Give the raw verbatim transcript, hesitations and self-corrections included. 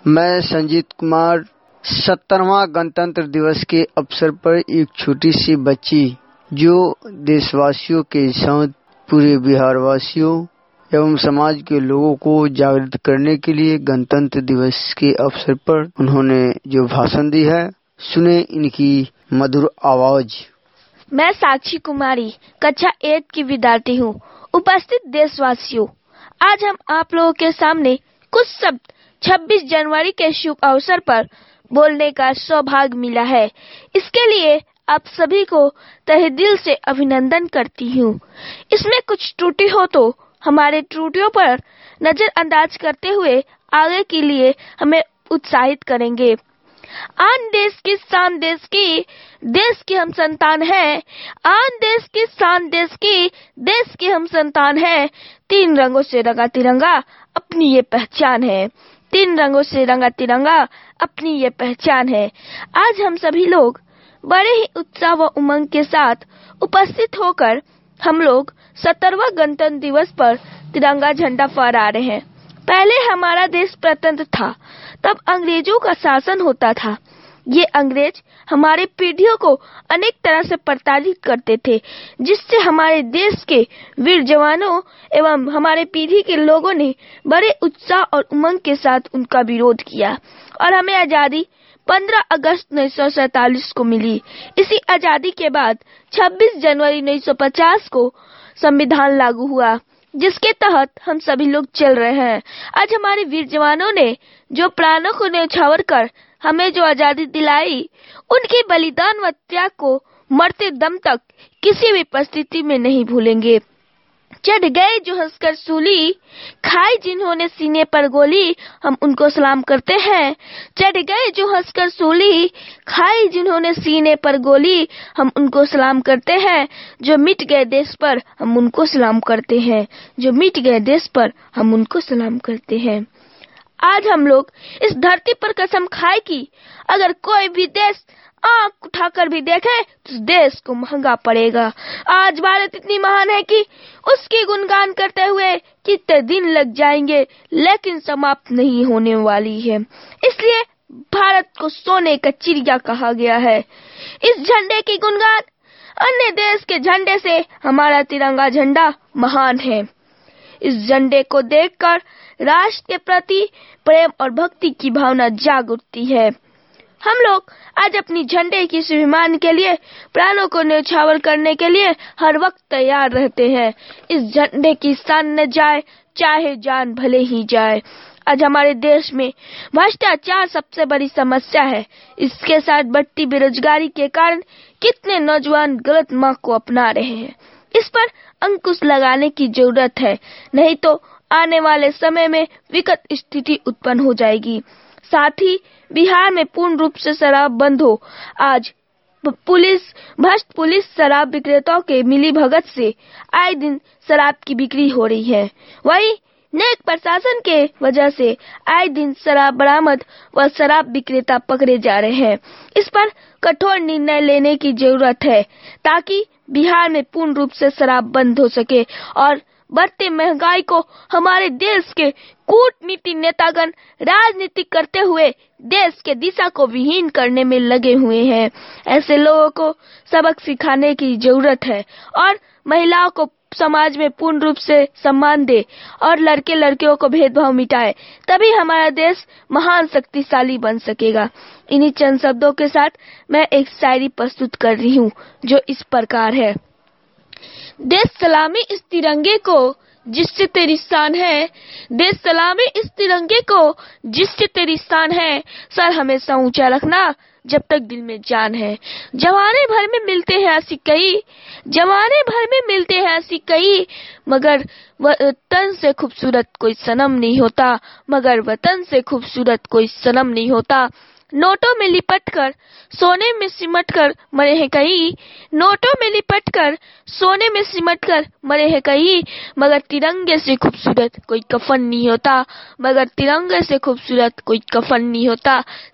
मैं संजीत कुमार सत्तरवां गणतंत्र दिवस के अवसर पर एक छोटी सी बच्ची जो देशवासियों के साथ पूरे बिहार वासियों एवं समाज के लोगों को जागृत करने के लिए गणतंत्र दिवस के अवसर पर उन्होंने जो भाषण दी है, सुने इनकी मधुर आवाज। मैं साक्षी कुमारी कक्षा एट की विद्यार्थी हूँ। उपस्थित देशवासियों, आज हम आप लोगों के सामने कुछ शब्द छब्बीस जनवरी के शुभ अवसर पर बोलने का सौभाग्य मिला है। इसके लिए आप सभी को तहे दिल से अभिनंदन करती हूँ। इसमें कुछ त्रुटि हो तो हमारे त्रुटियों पर नजरअंदाज करते हुए आगे के लिए हमें उत्साहित करेंगे। आन देश की शान देश की, देश की हम संतान हैं। आन देश की शान देश की, देश की हम संतान हैं। तीन रंगों से रंगा तिरंगा अपनी ये पहचान है। तीन रंगों से रंगा तिरंगा अपनी ये पहचान है। आज हम सभी लोग बड़े ही उत्साह व उमंग के साथ उपस्थित होकर हम लोग सत्तरवां गणतंत्र दिवस पर तिरंगा झंडा फहरा रहे हैं। पहले हमारा देश स्वतंत्र था, तब अंग्रेजों का शासन होता था। ये अंग्रेज हमारे पीढ़ियों को अनेक तरह से प्रताड़ित करते थे, जिससे हमारे देश के वीर जवानों एवं हमारे पीढ़ी के लोगों ने बड़े उत्साह और उमंग के साथ उनका विरोध किया और हमें आजादी पंद्रह अगस्त उन्नीस सौ सैतालीस को मिली। इसी आजादी के बाद छब्बीस जनवरी उन्नीस सौ पचास को संविधान लागू हुआ, जिसके तहत हम सभी लोग चल रहे हैं। आज हमारे वीर जवानों ने जो प्राणों को न्यौछावर कर हमें जो आजादी दिलाई, उनके बलिदान व त्याग को मरते दम तक किसी भी परिस्थिति में नहीं भूलेंगे। चढ़ गए जो हंसकर सूली, खाई जिन्होंने सीने पर गोली, हम उनको सलाम करते हैं। चढ़ गए जो हंसकर सूली, खाई जिन्होंने सीने पर गोली, हम उनको सलाम करते हैं। जो मिट गए देश पर हम उनको सलाम करते हैं। जो मिट गए देश पर हम उनको सलाम करते हैं। आज हम लोग इस धरती पर कसम खाए कि अगर कोई भी देश आंख उठाकर भी देखे तो उस देश को महंगा पड़ेगा। आज भारत इतनी महान है कि उसकी गुणगान करते हुए कितने दिन लग जाएंगे, लेकिन समाप्त नहीं होने वाली है। इसलिए भारत को सोने का चिड़िया कहा गया है। इस झंडे की गुणगान अन्य देश के झंडे से हमारा तिरंगा झंडा महान है। इस झंडे को देखकर राष्ट्र के प्रति प्रेम और भक्ति की भावना जाग उठती है। हम लोग आज अपनी झंडे की स्वाभिमान के लिए प्राणों को न्यौछावर करने के लिए हर वक्त तैयार रहते हैं। इस झंडे की शान न जाए, चाहे जान भले ही जाए। आज हमारे देश में भ्रष्टाचार सबसे बड़ी समस्या है। इसके साथ बढ़ती बेरोजगारी के कारण कितने नौजवान गलत मार्ग को अपना रहे हैं। इस पर अंकुश लगाने की जरूरत है, नहीं तो आने वाले समय में विकट स्थिति उत्पन्न हो जाएगी। साथ ही बिहार में पूर्ण रूप से शराब बंद हो। आज पुलिस भ्रष्ट पुलिस शराब विक्रेताओं के मिली भगत से आए दिन शराब की बिक्री हो रही है। वही नेक प्रशासन के वजह से आए दिन शराब बरामद व शराब विक्रेता पकड़े जा रहे हैं। इस पर कठोर निर्णय लेने की जरूरत है, ताकि बिहार में पूर्ण रूप से शराब बंद हो सके और बढ़ती महंगाई को हमारे देश के कूटनीति नेतागण राजनीति करते हुए देश के दिशा को विहीन करने में लगे हुए हैं। ऐसे लोगों को सबक सिखाने की जरूरत है और महिलाओं को समाज में पूर्ण रूप से सम्मान दे और लड़के लड़कियों को भेदभाव मिटाए, तभी हमारा देश महान शक्तिशाली बन सकेगा। इन्हीं चंद शब्दों के साथ मैं एक शायरी प्रस्तुत कर रही हूँ, जो इस प्रकार है। देश सलामी इस तिरंगे को जिससे तेरी शान है, देश सलामी इस तिरंगे को जिससे तेरी शान है। सर हमेशा ऊंचा रखना जब तक दिल में जान है। जमाने भर में मिलते हैं ऐसी कई, जमाने भर में मिलते हैं ऐसी कई, मगर वतन से खूबसूरत कोई सनम नहीं होता, मगर वतन से खूबसूरत कोई सनम नहीं होता। नोटों में लिपट कर सोने में सिमट कर मरे हैं कई, नोटों में लिपट कर सोने में सिमट कर मरे हैं कई, मगर तिरंगे से खूबसूरत कोई कफन नहीं होता, मगर तिरंगे से खूबसूरत कोई कफन नहीं होता।